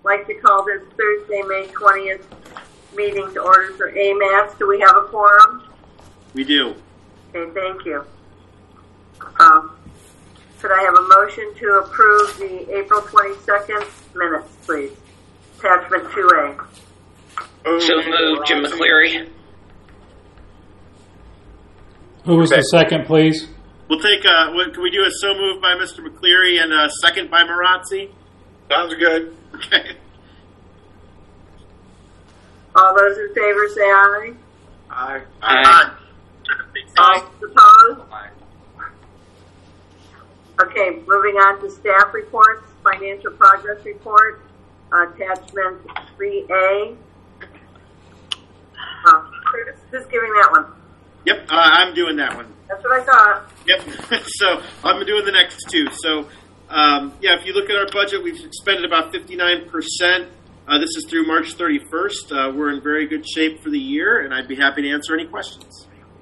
like to call this Thursday, May 20th meeting to order for AMATS. Do we have a quorum? We do. Okay, thank you. Could I have a motion to approve the April 22nd minutes, please? Attachment 2A. So moved, Jim McCleary. Who was the second, please? We'll take, can we do a so moved by Mr. McCleary and a second by Marazzi? Sounds good. Okay. All those in favor say aye. Aye. Aye. All opposed? Okay, moving on to staff reports, financial progress report, attachment 3A. Curtis, who's giving that one? Yep, I'm doing that one. That's what I thought. Yep. So I'm doing the next two. So, if you look at our budget, we've expended about 59%. This is through March 31st. We're in very good shape for the year, and I'd be happy to answer any questions.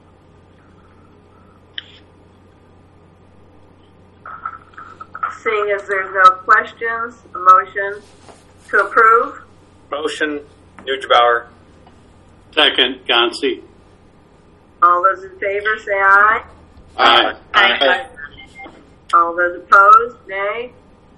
Seeing as there's no questions, a motion to approve. Motion, Nuggebauer. Second, Gansi. All those in favor say aye. Aye. Aye. All those opposed, nay.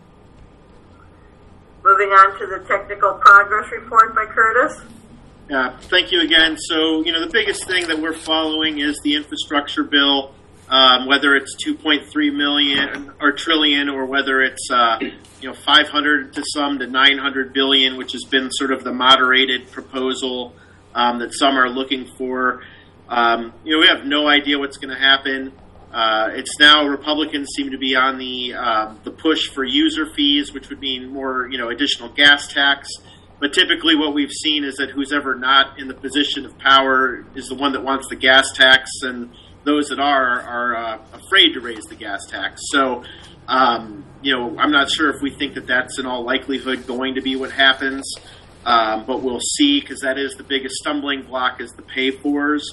Moving on to the technical progress report by Curtis. Thank you again. So, the biggest thing that we're following is the infrastructure bill, whether it's 2.3 million or trillion, or whether it's 500 to some to 900 billion, which has been sort of the moderated proposal that some are looking for. We have no idea what's going to happen. It's now Republicans seem to be on the push for user fees, which would mean more, additional gas tax. But typically what we've seen is that who's ever not in the position of power is the one that wants the gas tax, and those that are afraid to raise the gas tax. So, I'm not sure if we think that that's in all likelihood going to be what happens, but we'll see, because that is the biggest stumbling block, is the pay-fors.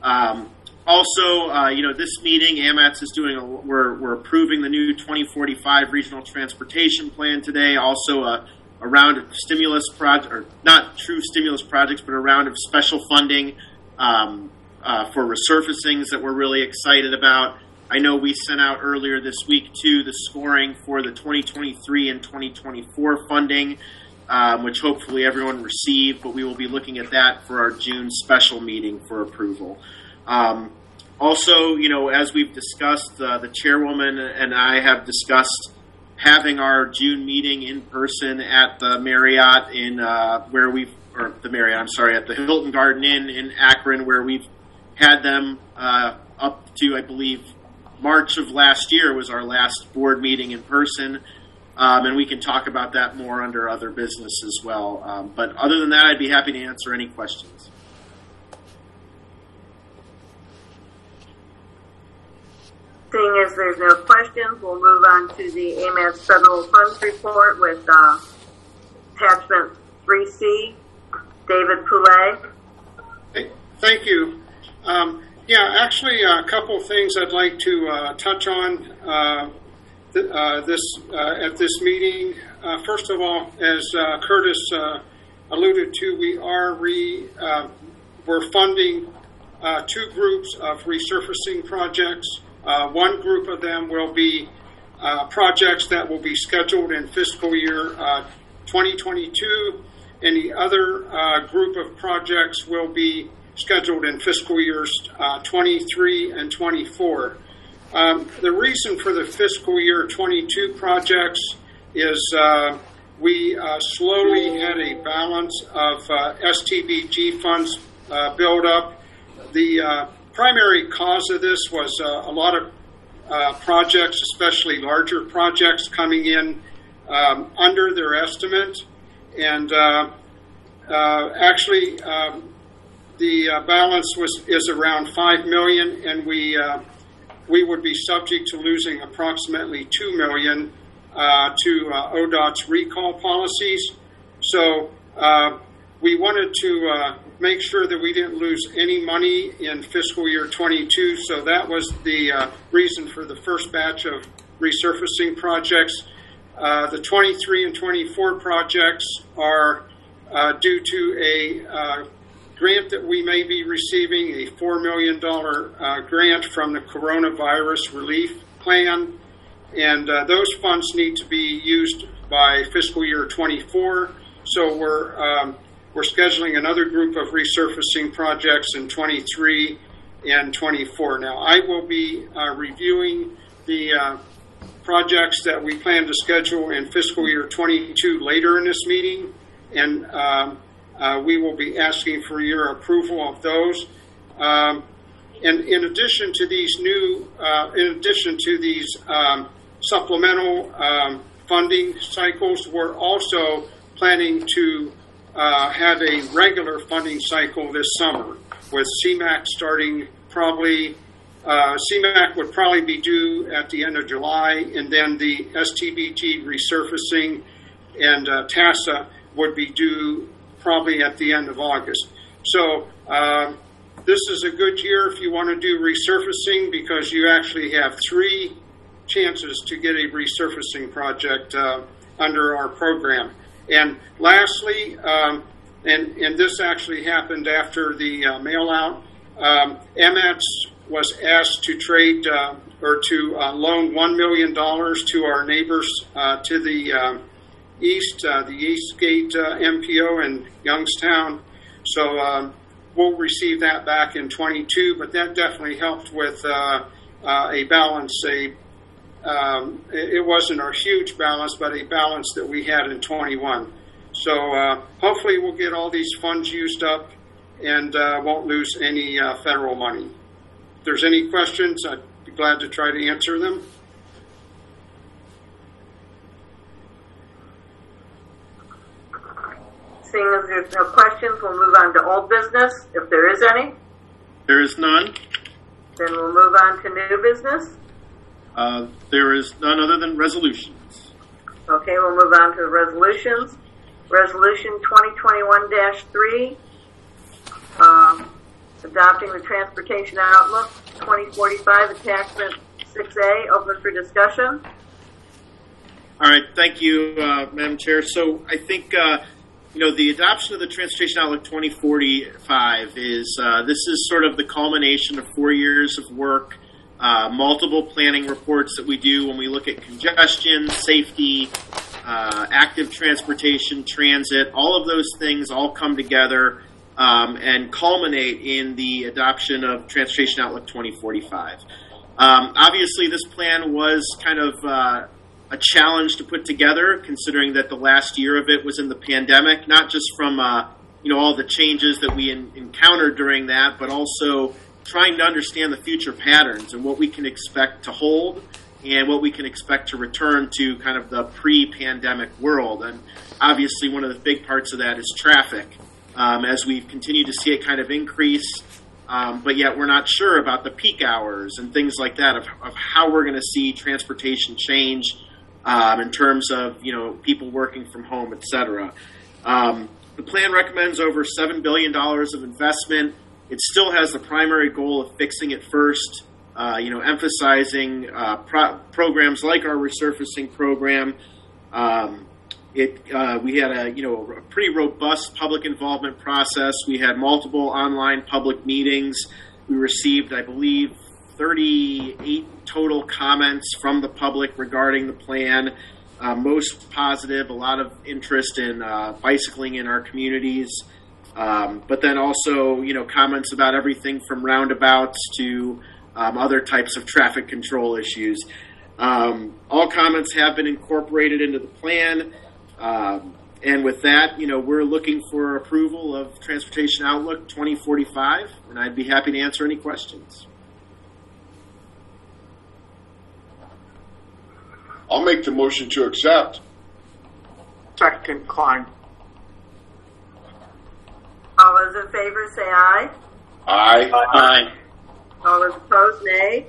This meeting, AMATS is we're approving the new 2045 Regional Transportation Plan today. Also, a round of stimulus projects, or not true stimulus projects, but a round of special funding for resurfacings that we're really excited about. I know we sent out earlier this week, too, the scoring for the 2023 and 2024 funding, which hopefully everyone received, but we will be looking at that for our June special meeting for approval. As we've discussed, the chairwoman and I have discussed having our June meeting in person at the Marriott at the Hilton Garden Inn in Akron, where we've had them up to, I believe, March of last year was our last board meeting in person. And we can talk about that more under other business as well. But other than that, I'd be happy to answer any questions. Seeing as there's no questions, we'll move on to the AMATS Federal Funds Report with attachment 3C. David Poulet. Hey, thank you. A couple of things I'd like to touch on at this meeting. First of all, as Curtis alluded to, we're funding two groups of resurfacing projects. One group of them will be projects that will be scheduled in fiscal year 2022, and the other group of projects will be scheduled in fiscal years 23 and 24. The reason for the fiscal year 22 projects is we slowly had a balance of STBG funds build up. The primary cause of this was a lot of projects, especially larger projects, coming in under their estimate. And the balance is around $5 million, and we would be subject to losing approximately $2 million to ODOT's recall policies. So we wanted to make sure that we didn't lose any money in fiscal year 22. So that was the reason for the first batch of resurfacing projects. The 23 and 24 projects are due to a grant that we may be receiving, a $4 million grant from the Coronavirus Relief Plan, and those funds need to be used by fiscal year 24. So we're scheduling another group of resurfacing projects in 23 and 24. Now, I will be reviewing the projects that we plan to schedule in fiscal year 22 later in this meeting, and we will be asking for your approval of those. And in addition to these supplemental funding cycles, we're also planning to have a regular funding cycle this summer, with CMAQ starting probably. CMAQ would probably be due at the end of July, and then the STBG resurfacing and TASA would be due probably at the end of August. So this is a good year if you want to do resurfacing, because you actually have 3 chances to get a resurfacing project under our program. And lastly, and this actually happened after the mail-out, AMETS was asked to trade or to loan $1 million to our neighbors to the Eastgate MPO in Youngstown. So we'll receive that back in 22, but that definitely helped with a balance. It wasn't a huge balance, but a balance that we had in 21. So hopefully we'll get all these funds used up and won't lose any federal money. If there's any questions, I'd be glad to try to answer them. Seeing as there's no questions, we'll move on to old business, if there is any. There is none. Then we'll move on to new business. There is none other than resolutions. Okay, we'll move on to the resolutions. Resolution 2021-3, adopting the Transportation Outlook 2045, attachment 6A, open for discussion. All right, thank you, Madam Chair. So I think, the adoption of the Transportation Outlook 2045 is, this is sort of the culmination of 4 years of work, multiple planning reports that we do when we look at congestion, safety, active transportation, transit, all of those things all come together and culminate in the adoption of Transportation Outlook 2045. Obviously, this plan was kind of a challenge to put together, considering that the last year of it was in the pandemic, not just from all the changes that we encountered during that, but also trying to understand the future patterns and what we can expect to hold and what we can expect to return to kind of the pre-pandemic world. And obviously one of the big parts of that is traffic, as we've continued to see it kind of increase, but yet we're not sure about the peak hours and things like that of how we're going to see transportation change in terms of, people working from home, et cetera. The plan recommends over $7 billion of investment. It still has the primary goal of fixing it first, emphasizing programs like our resurfacing program. We had a pretty robust public involvement process. We had multiple online public meetings. We received, I believe, 38 total comments from the public regarding the plan. Most positive, a lot of interest in bicycling in our communities. But then also, comments about everything from roundabouts to other types of traffic control issues. All comments have been incorporated into the plan. And with that, we're looking for approval of Transportation Outlook 2045, and I'd be happy to answer any questions. I'll make the motion to accept. Second, Klein. All those in favor say aye. Aye. Aye. All those opposed, nay.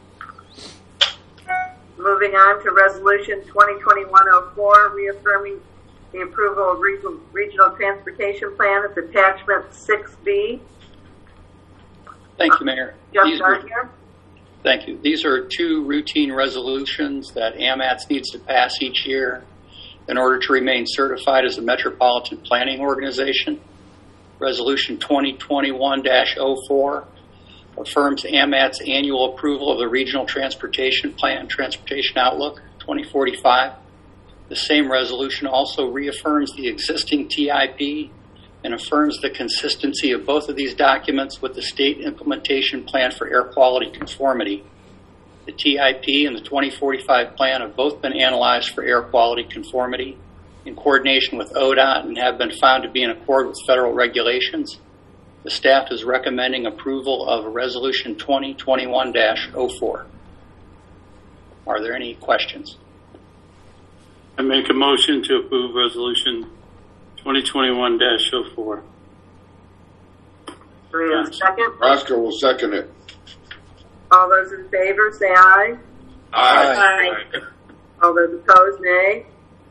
Moving on to Resolution 2021-04, reaffirming the approval of Regional Transportation Plan as Attachment 6B. Thank you, Mayor. Just on here. Thank you. These are two routine resolutions that AMATS needs to pass each year in order to remain certified as a metropolitan planning organization. Resolution 2021-04 affirms AMAT's annual approval of the Regional Transportation Plan, Transportation Outlook 2045. The same resolution also reaffirms the existing TIP and affirms the consistency of both of these documents with the State Implementation Plan for Air Quality Conformity. The TIP and the 2045 plan have both been analyzed for air quality conformity in coordination with ODOT and have been found to be in accord with federal regulations. The staff is recommending approval of Resolution 2021-04. Are there any questions? I make a motion to approve Resolution 2021-04. Do we have a second? Roscoe will second it. All those in favor say aye. Aye. All those opposed, nay.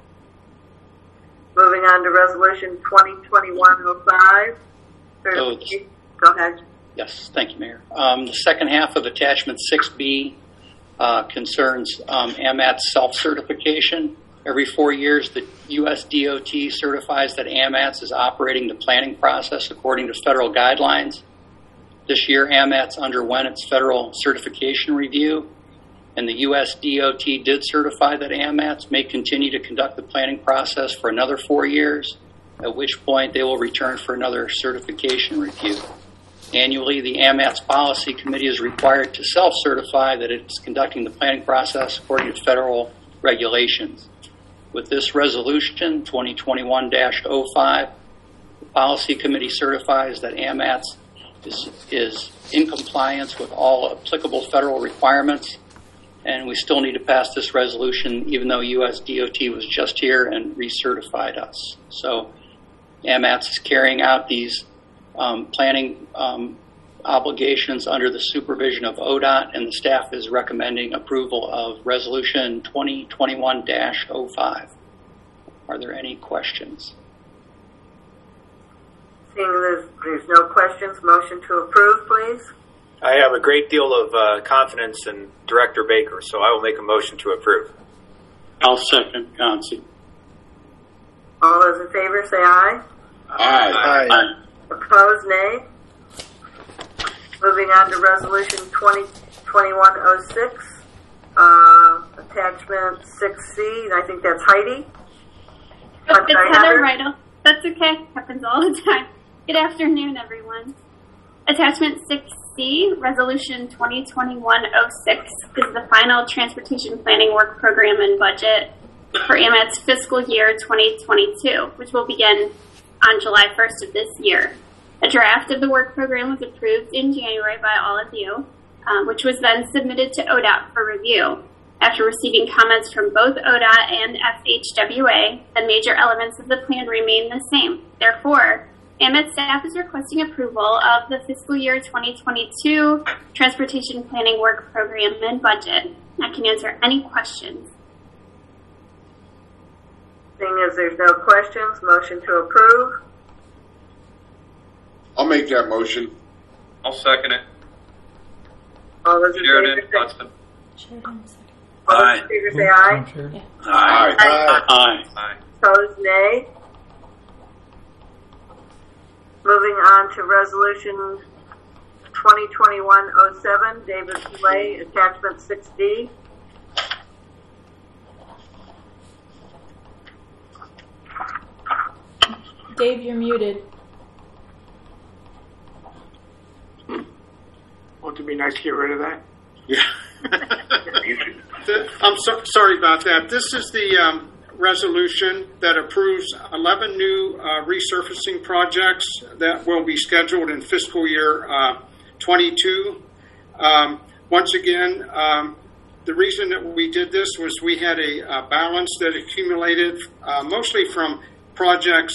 Moving on to Resolution 2021-05. Go ahead. Yes, thank you, Mayor. The second half of Attachment 6B concerns AMAT's self-certification. Every 4 years, the U.S. DOT certifies that AMATS is operating the planning process according to federal guidelines. This year, AMATS underwent its federal certification review, and the U.S. DOT did certify that AMATS may continue to conduct the planning process for another 4 years, at which point they will return for another certification review. Annually, the AMATS Policy Committee is required to self-certify that it's conducting the planning process according to federal regulations. With this resolution, 2021-05, the Policy Committee certifies that AMATS is in compliance with all applicable federal requirements, and we still need to pass this resolution even though U.S. DOT was just here and recertified us. So AMATS is carrying out these planning obligations under the supervision of ODOT, and the staff is recommending approval of Resolution 2021-05. Are there any questions? Seeing there's no questions, motion to approve, please. I have a great deal of confidence in Director Baker, so I will make a motion to approve. I'll second, Gonsi. All those in favor say aye. Aye. Opposed, nay. Moving on to Resolution 2021-06, Attachment 6C, and I think that's Heidi. Oh, it's Heather Riddle. That's okay. Happens all the time. Good afternoon, everyone. Attachment 6C, Resolution 2021-06, is the final Transportation Planning Work Program and Budget for AMAT's fiscal year 2022, which will begin on July 1st of this year. A draft of the work program was approved in January by all of you, which was then submitted to ODOT for review. After receiving comments from both ODOT and FHWA, the major elements of the plan remain the same. Therefore, AMAT staff is requesting approval of the fiscal year 2022 Transportation Planning Work Program and Budget. I can answer any questions. Seeing as there's no questions, motion to approve. I'll make that motion. I'll second it. All those in favor say aye. Aye. Opposed, nay. Moving on to Resolution 2021-07, David Slay, Attachment 6D. Dave, you're muted. Won't it be nice to get rid of that? Yeah. I'm sorry about that. This is the resolution that approves 11 new resurfacing projects that will be scheduled in fiscal year 22. Once again, the reason that we did this was we had a balance that accumulated mostly from projects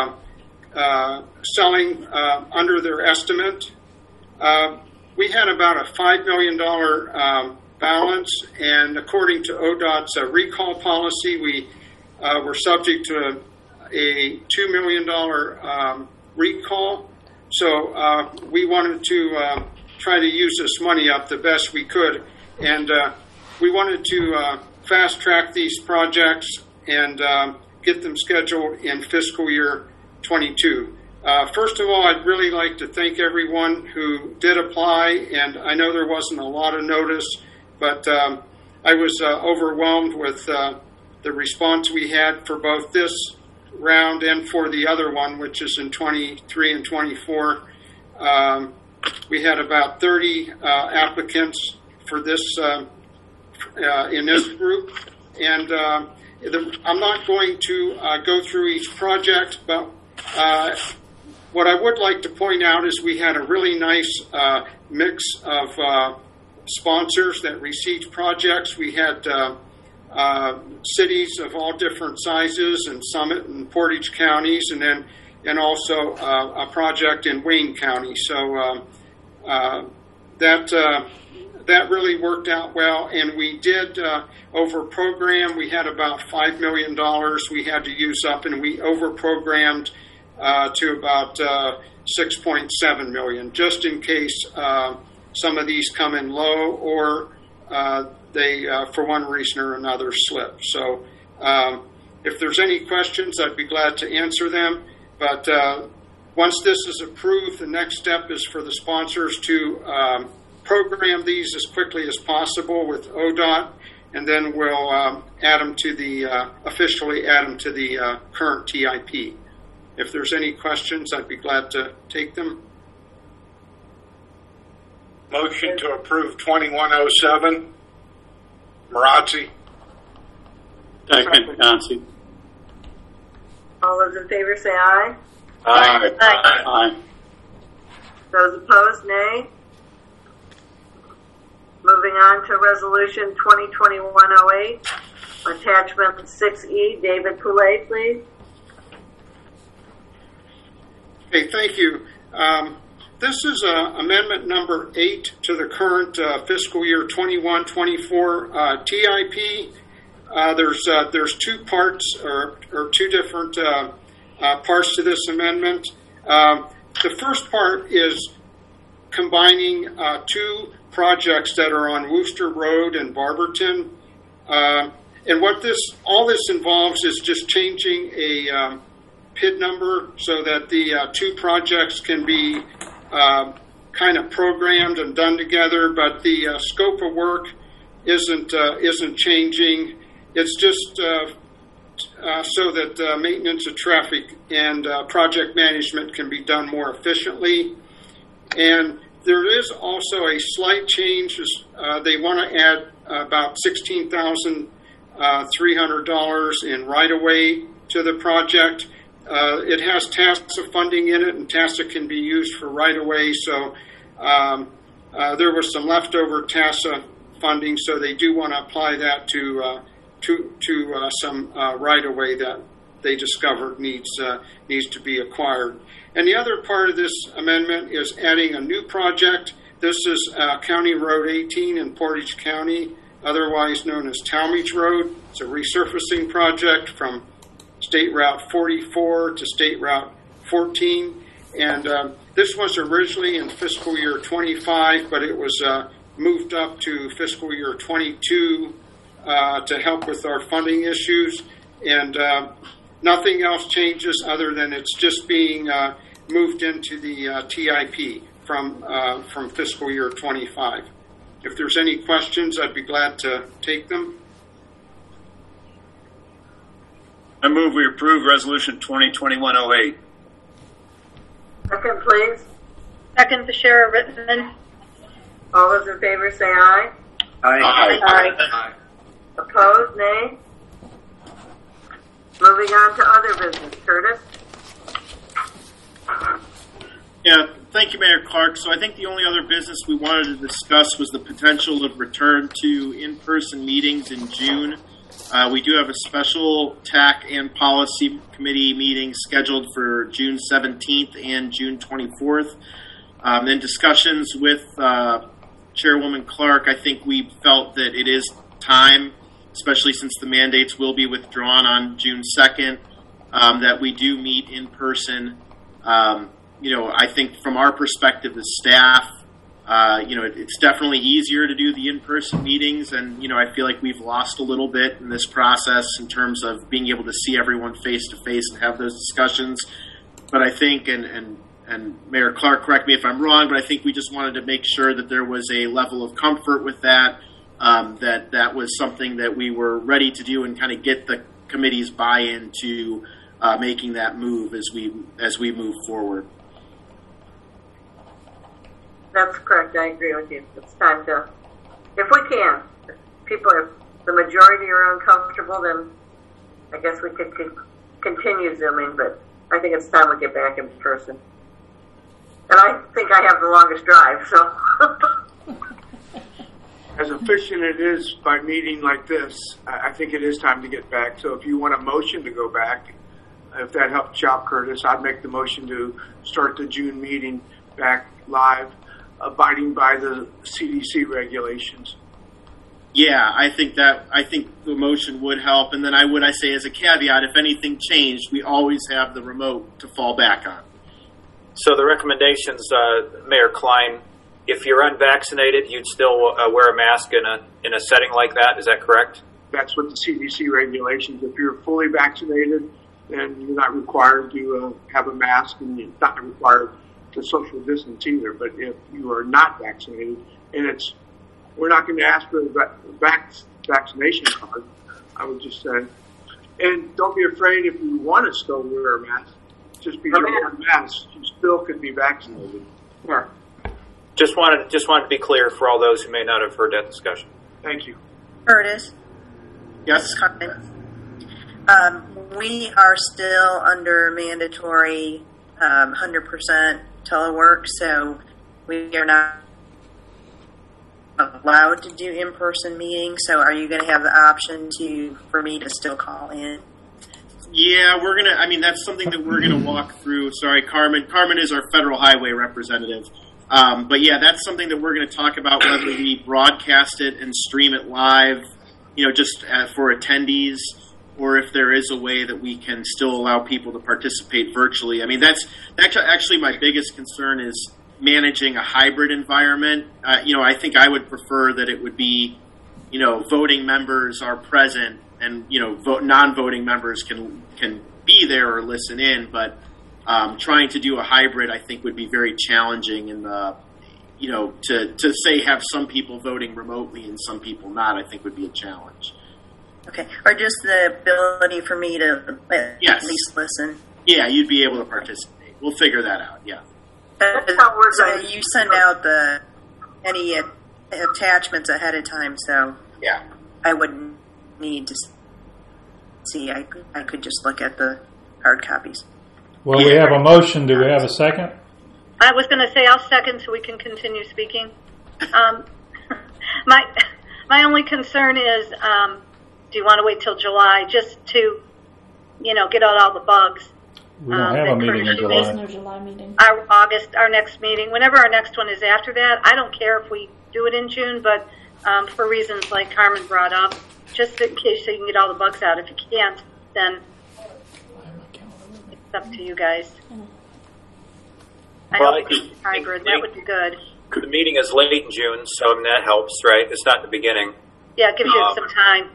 selling under their estimate. We had about a $5 million balance, and according to ODOT's recall policy, we were subject to a $2 million recall. So we wanted to try to use this money up the best we could. And we wanted to fast track these projects and get them scheduled in fiscal year 22. First of all, I'd really like to thank everyone who did apply, and I know there wasn't a lot of notice, but I was overwhelmed with the response we had for both this round and for the other one, which is in 23 and 24. We had about 30 applicants for this in this group, and I'm not going to go through each project, but what I would like to point out is we had a really nice mix of sponsors that received projects. We had cities of all different sizes in Summit and Portage counties, and also a project in Wayne County. So that really worked out well, and we did over program. We had about $5 million we had to use up, and we over programmed to about 6.7 million, just in case some of these come in low or they, for one reason or another, slip. So if there's any questions, I'd be glad to answer them. But once this is approved, the next step is for the sponsors to program these as quickly as possible with ODOT, and then we'll add them to the officially add them to the current TIP. If there's any questions, I'd be glad to take them. Motion to approve 2107. Marazzi. Second, Johnson. All those in favor say aye. Aye. Aye. Those opposed, nay. Moving on to Resolution 2021-08, Attachment 6E. David Poulet, please. Okay, thank you. This is amendment number 8 to the current fiscal year 21-24 TIP. There's two parts or two different parts to this amendment. The first part is combining two projects that are on Wooster Road and Barberton. And what all this involves is just changing a PID number so that the two projects can be kind of programmed and done together, but the scope of work isn't changing. It's just so that maintenance of traffic and project management can be done more efficiently. And there is also a slight change. They want to add about $16,300 in right-of-way to the project. It has TASA funding in it, and TASA can be used for right-of-way. So there was some leftover TASA funding, so they do want to apply that to some right-of-way that they discovered needs to be acquired. And the other part of this amendment is adding a new project. This is County Road 18 in Portage County, otherwise known as Talmadge Road. It's a resurfacing project from State Route 44 to State Route 14. And this was originally in fiscal year 25, but it was moved up to fiscal year 22 to help with our funding issues. And nothing else changes other than it's just being moved into the TIP from fiscal year 25. If there's any questions, I'd be glad to take them. I move we approve Resolution 2021-08. Second, please. Second, Bashara Rittman. All those in favor say aye. Aye. Aye. Opposed, nay. Moving on to other business. Curtis? Yeah, thank you, Mayor Clark. So I think the only other business we wanted to discuss was the potential of return to in-person meetings in June. We do have a special TAC and Policy Committee meeting scheduled for June 17th and June 24th. In discussions with Chairwoman Clark, I think we felt that it is time, especially since the mandates will be withdrawn on June 2nd, that we do meet in person. I think from our perspective as staff, It's definitely easier to do the in-person meetings, and I feel like we've lost a little bit in this process in terms of being able to see everyone face to face and have those discussions. But I think, and Mayor Clark, correct me if I'm wrong, but I think we just wanted to make sure that there was a level of comfort with that, that was something that we were ready to do and kind of get the committee's buy-in to making that move as we move forward. That's correct. I agree with you. It's time to, if we can, if the majority are uncomfortable, then I guess we could continue Zooming, but I think it's time we get back in person. And I think I have the longest drive, so. As efficient it is by meeting like this, I think it is time to get back. So if you want a motion to go back, if that helps you out, Curtis, I'd make the motion to start the June meeting back live, abiding by the CDC regulations. Yeah, I think the motion would help, and then I say as a caveat, if anything changed, we always have the remote to fall back on. So the recommendations, Mayor Klein, if you're unvaccinated, you'd still wear a mask in a setting like that. Is that correct? That's what the CDC regulations. If you're fully vaccinated, then you're not required to have a mask, and you're not required to social distance either. But if you are not vaccinated, and we're not going to ask for a vaccination card, I would just say. And don't be afraid if you want to still wear a mask. Just because you wear a mask, you still could be vaccinated. Yeah. Just wanted to be clear for all those who may not have heard that discussion. Thank you. Curtis? Yes? We are still under mandatory 100% telework, so we are not allowed to do in-person meetings. So are you going to have the option for me to still call in? Yeah, that's something that we're going to walk through. Sorry, Carmen. Carmen is our federal highway representative. But yeah, that's something that we're going to talk about, whether we broadcast it and stream it live, just for attendees, or if there is a way that we can still allow people to participate virtually. That's actually my biggest concern is managing a hybrid environment. I think I would prefer that it would be, voting members are present and, non-voting members can be there or listen in, but trying to do a hybrid, I think, would be very challenging in the, to say have some people voting remotely and some people not, I think would be a challenge. Okay, or just the ability for me to at least listen. Yeah, you'd be able to participate. We'll figure that out, yeah. So you send out any attachments ahead of time, so yeah, I wouldn't need to see. I could just look at the hard copies. Well, we have a motion. Do we have a second? I was going to say I'll second so we can continue speaking. My only concern is, do you want to wait till July just to, get out all the bugs? We don't have a meeting in July. There's no July meeting. Our next meeting, whenever our next one is after that, I don't care if we do it in June, but for reasons like Carmen brought up, just in case so you can get all the bugs out. If you can't, then it's up to you guys. I hope it's hybrid. That would be good. The meeting is late in June, so that helps, right? It's not the beginning. Yeah, it gives you some time.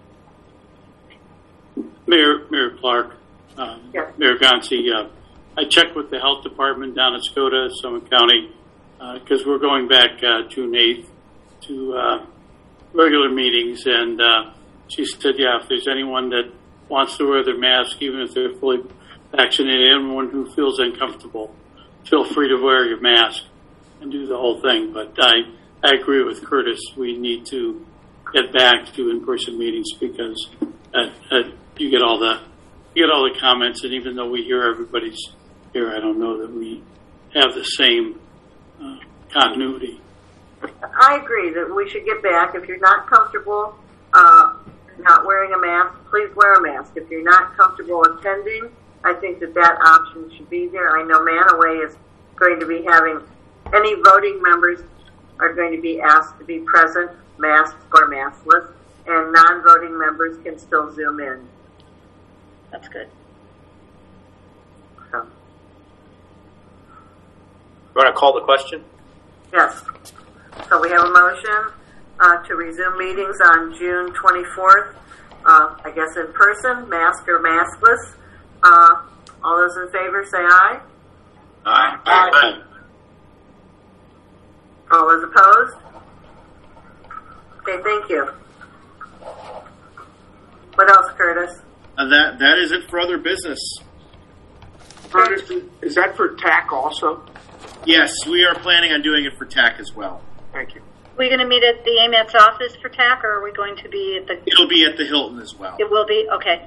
Mayor Clark, Mayor Gonsi, I checked with the health department down at Skoda, Summit County, because we're going back June 8th to regular meetings, and she said, if there's anyone that wants to wear their mask, even if they're fully vaccinated, anyone who feels uncomfortable, feel free to wear your mask and do the whole thing. But I agree with Curtis. We need to get back to in-person meetings because you get all the comments, and even though we hear everybody's here, I don't know that we have the same continuity. I agree that we should get back. If you're not comfortable not wearing a mask, please wear a mask. If you're not comfortable attending, I think that option should be there. I know Manaway is going to be having any voting members are going to be asked to be present, masked or maskless, and non-voting members can still Zoom in. That's good. You want to call the question? Yes. So we have a motion to resume meetings on June 24th, I guess in person, mask or maskless. All those in favor say aye. Aye. Aye. All those opposed? Okay, thank you. What else, Curtis? That is it for other business. Curtis, is that for TAC also? Yes, we are planning on doing it for TAC as well. Thank you. Are we going to meet at the AMAT's office for TAC, or are we going to be at the... It'll be at the Hilton as well. It will be? Okay.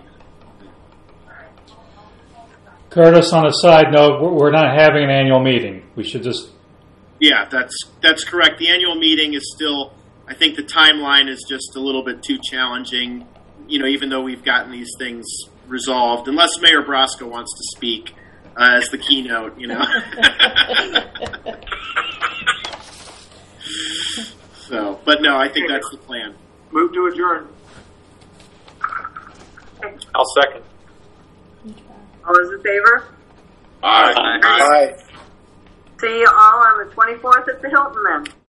Curtis, on a side note, we're not having an annual meeting. We should just... Yeah, that's correct. The annual meeting is still, I think the timeline is just a little bit too challenging, even though we've gotten these things resolved, unless Mayor Brosco wants to speak as the keynote, So, but no, I think that's the plan. Move to adjourn. I'll second. All those in favor? Aye. See you all on the 24th at the Hilton then.